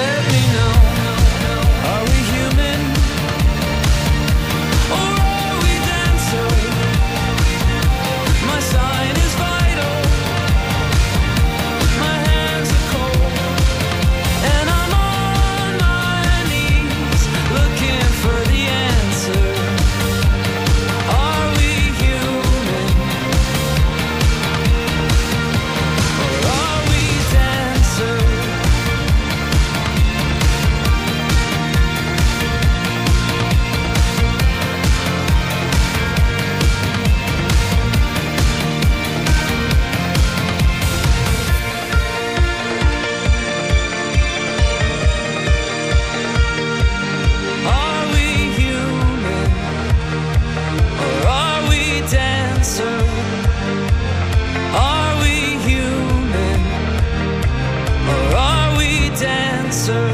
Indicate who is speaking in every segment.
Speaker 1: Let me know, are we human or are we dancer? My sign is vital, my hands are cold, and I'm on my knees looking for the answer. Are we human or are we dancer? Are we human or are we dancer? Are we human or are we dancer?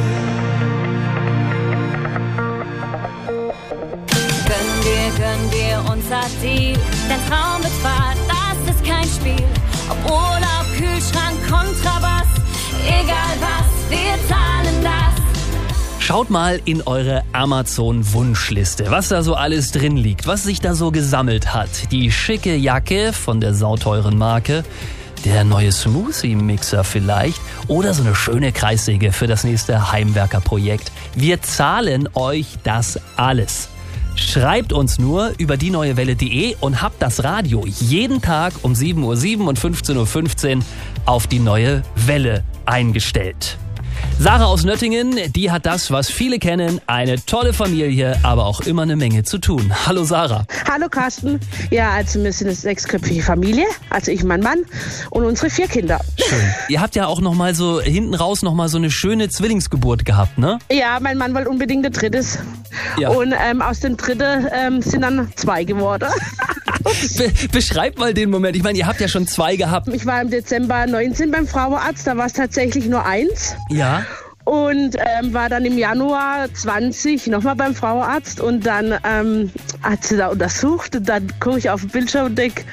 Speaker 2: Gönnen wir unser Ziel, denn Traum wird wahr, das ist kein Spiel. Ob Urlaub, Kühlschrank, Kontrabass, egal was, wir zahlen das.
Speaker 3: Schaut mal in eure Amazon-Wunschliste, was da so alles drin liegt, was sich da so gesammelt hat. Die schicke Jacke von der sauteuren Marke, der neue Smoothie-Mixer vielleicht oder so eine schöne Kreissäge für das nächste Heimwerkerprojekt. Wir zahlen euch das alles. Schreibt uns nur über dieneuewelle.de und habt das Radio jeden Tag um 7:07 Uhr und 15:15 Uhr auf die neue Welle eingestellt. Sarah aus Nöttingen, die hat das, was viele kennen, eine tolle Familie, aber auch immer eine Menge zu tun. Hallo Sarah.
Speaker 4: Hallo Carsten. Ja, also wir sind eine 6-köpfige Familie, also ich, mein Mann und unsere 4 Kinder.
Speaker 3: Schön. Ihr habt ja auch noch mal so hinten raus noch mal so eine schöne Zwillingsgeburt gehabt, ne?
Speaker 4: Ja, mein Mann wollte unbedingt ein drittes.
Speaker 3: Ja.
Speaker 4: Und aus dem dritten sind dann 2 geworden.
Speaker 3: Beschreibt mal den Moment. Ich meine, ihr habt ja schon 2 gehabt.
Speaker 4: Ich war im Dezember 19 beim Frauenarzt, da war es tatsächlich nur 1.
Speaker 3: Ja.
Speaker 4: Und war dann im Januar 20 nochmal beim Frauenarzt und dann hat sie da untersucht und dann gucke ich auf den Bildschirm und denke,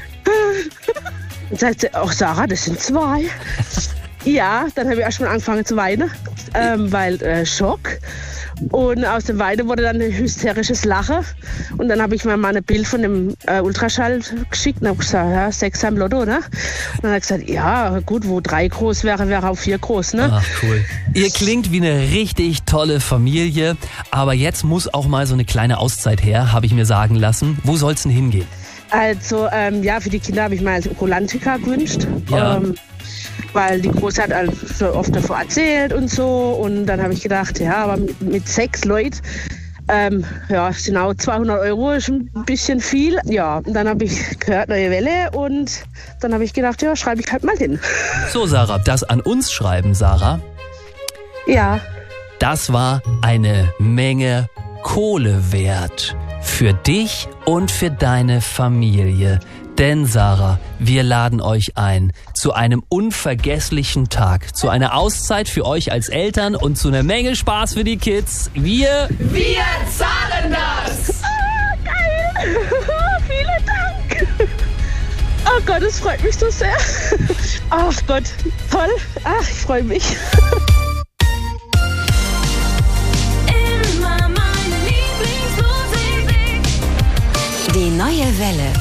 Speaker 4: und sagt sie, ach Sarah, das sind 2. Ja, dann habe ich auch schon angefangen zu weinen, weil Schock. Und aus dem Weinen wurde dann ein hysterisches Lachen. Und dann habe ich mir mal ein Bild von dem Ultraschall geschickt und habe gesagt, ja, 6 am Lotto, ne? Und dann hat er gesagt, ja, gut, wo 3 groß wäre, wäre auch 4 groß, ne?
Speaker 3: Ach, cool. Ihr klingt wie eine richtig tolle Familie, aber jetzt muss auch mal so eine kleine Auszeit her, habe ich mir sagen lassen. Wo soll's denn hingehen?
Speaker 4: Also, ja, für die Kinder habe ich mir also Rolantica gewünscht.
Speaker 3: Ja.
Speaker 4: Weil die Große hat also so oft davor erzählt und so. Und dann habe ich gedacht, ja, aber mit 6 Leuten, ja, sind auch 200 €, ist ein bisschen viel. Ja, und dann habe ich gehört, neue Welle. Und dann habe ich gedacht, ja, schreibe ich halt mal hin.
Speaker 3: So, Sarah, das an uns schreiben, Sarah,
Speaker 4: Ja,
Speaker 3: das war eine Menge Kohle wert. Für dich und für deine Familie. Denn, Sarah, wir laden euch ein zu einem unvergesslichen Tag, zu einer Auszeit für euch als Eltern und zu einer Menge Spaß für die Kids. Wir
Speaker 1: zahlen das!
Speaker 4: geil! Vielen Dank! Oh Gott, es freut mich so sehr. Ach Gott, toll. Ach, ich freue mich.
Speaker 2: Immer meine Lieblingsmusik. Die neue Welle.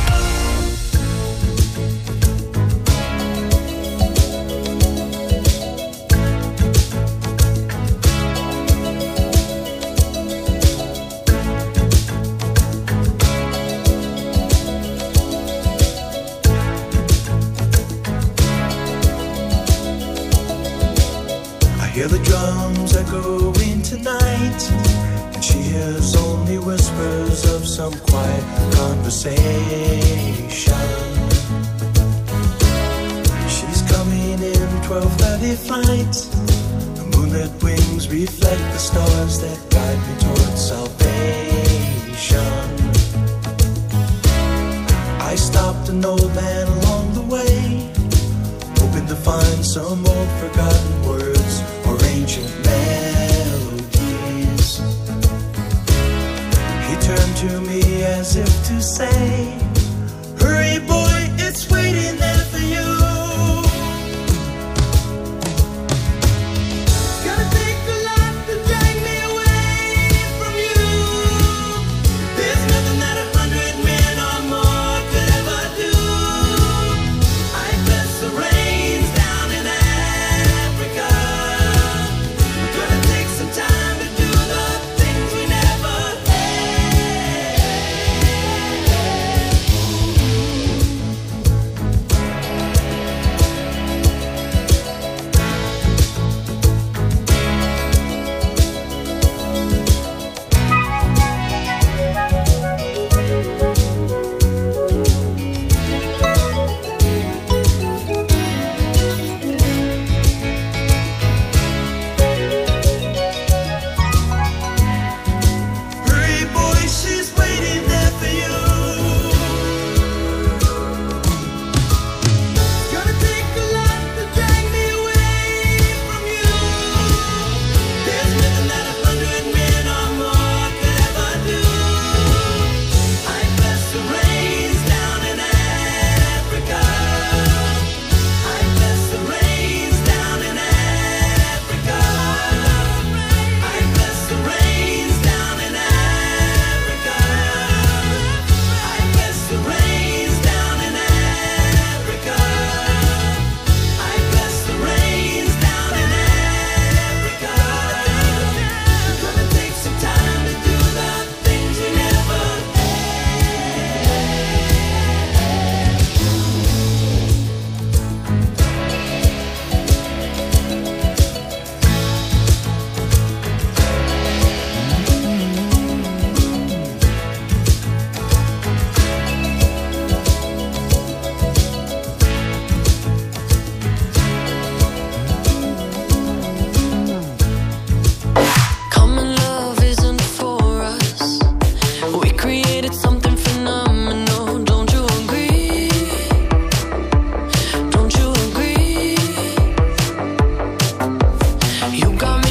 Speaker 5: Hear the drums echoing tonight, and she hears only whispers of some quiet conversation. She's coming in 12:30 flight. The moonlit wings reflect the stars that guide me towards salvation. I stopped an old man along the way, hoping to find some old forgotten words or ancient melodies. He turned to me as if to say, hurry boy, it's waiting there for you. Gonna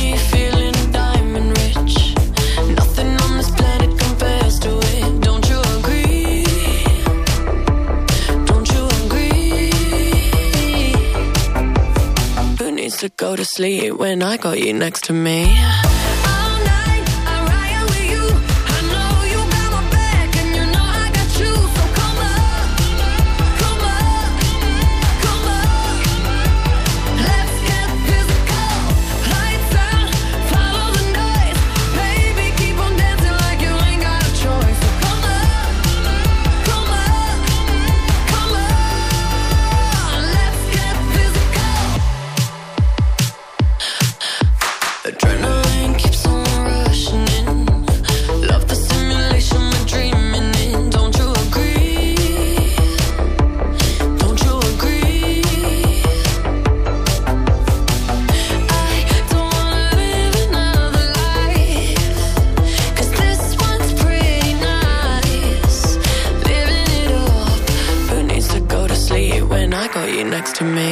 Speaker 6: me feeling diamond rich. Nothing on this planet compares to it. Don't you agree? Don't you agree? Who needs to go to sleep when I got you next to me? Next to me.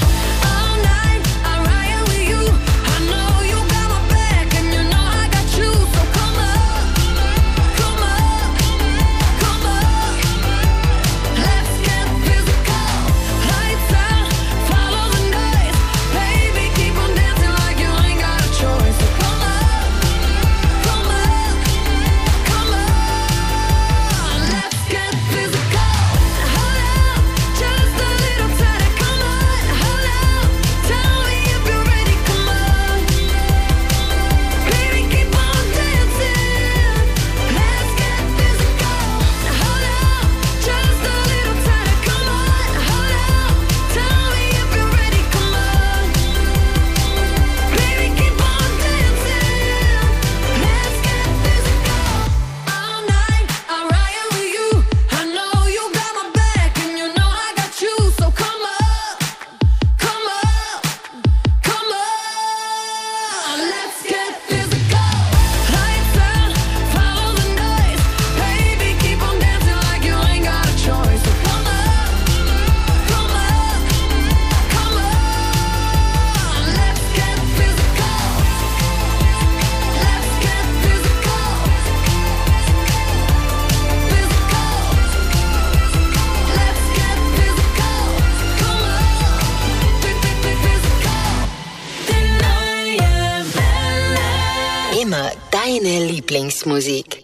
Speaker 7: Deine Lieblingsmusik.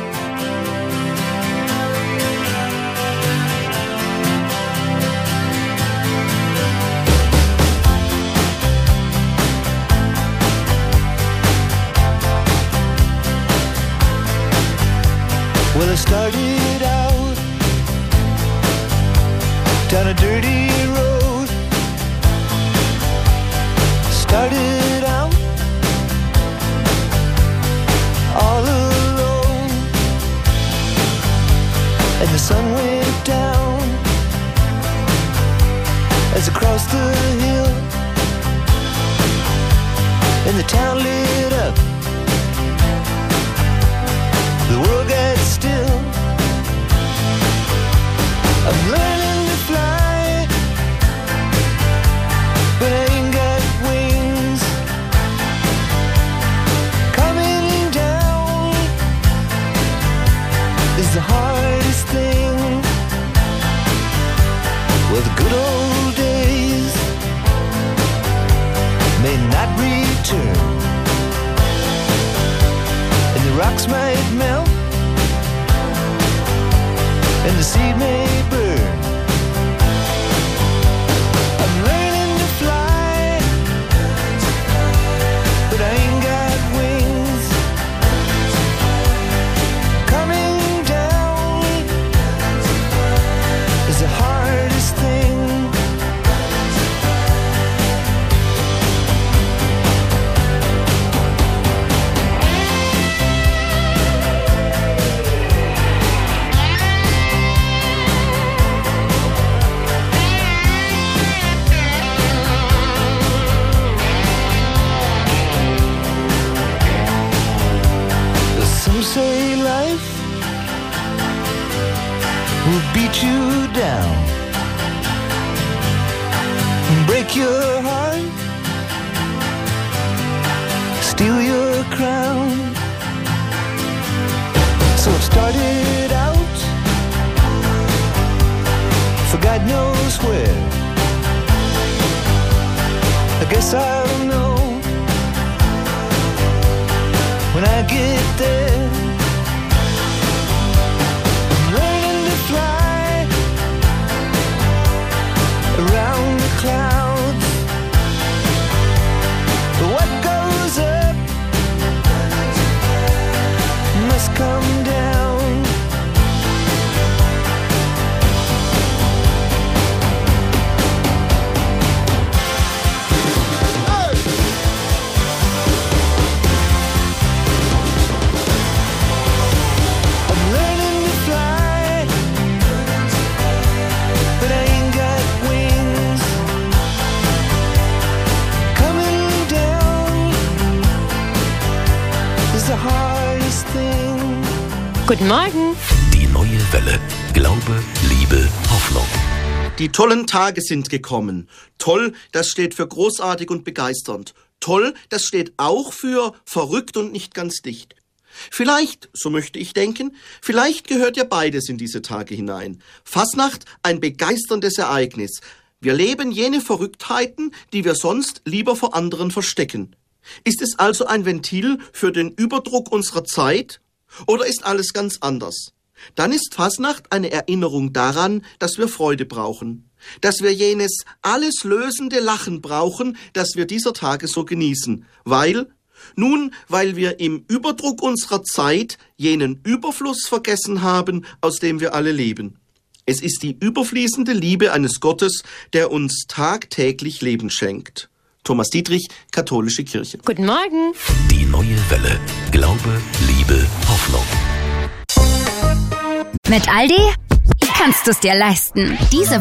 Speaker 8: Well, I started out down a dirty road. Started out all alone, and the sun went down as I crossed the hill, and the town lit up. The world got still. I'm learning to fly, but I ain't got wings. Coming down is the hardest thing. Well, the good old days may not return, and the rocks might melt, and the seed may burn. I'm learning to fly, but I ain't got wings. Coming down is the hardest thing. Say life will beat you down, break your heart, steal your crown. So it started out for God knows where. I guess I'll know when I get there. I'm learning to fly around the clouds. But what goes up must come down. I'm learning to fly, but I ain't got wings. Coming down is the hardest thing.
Speaker 9: Guten Morgen.
Speaker 10: Die neue Welle. Glaube, Liebe, Hoffnung.
Speaker 11: Die tollen Tage sind gekommen. Toll, das steht für großartig und begeisternd. Toll, das steht auch für verrückt und nicht ganz dicht. Vielleicht, so möchte ich denken, vielleicht gehört ja beides in diese Tage hinein. Fasnacht, ein begeisterndes Ereignis. Wir leben jene Verrücktheiten, die wir sonst lieber vor anderen verstecken. Ist es also ein Ventil für den Überdruck unserer Zeit? Oder ist alles ganz anders? Dann ist Fasnacht eine Erinnerung daran, dass wir Freude brauchen. Dass wir jenes alles lösende Lachen brauchen, das wir dieser Tage so genießen. Weil wir im Überdruck unserer Zeit jenen Überfluss vergessen haben, aus dem wir alle leben. Es ist die überfließende Liebe eines Gottes, der uns tagtäglich Leben schenkt. Thomas Dietrich, Katholische Kirche.
Speaker 9: Guten Morgen.
Speaker 10: Die neue Welle. Glaube, Liebe, Hoffnung.
Speaker 12: Mit Aldi kannst du es dir leisten. Diese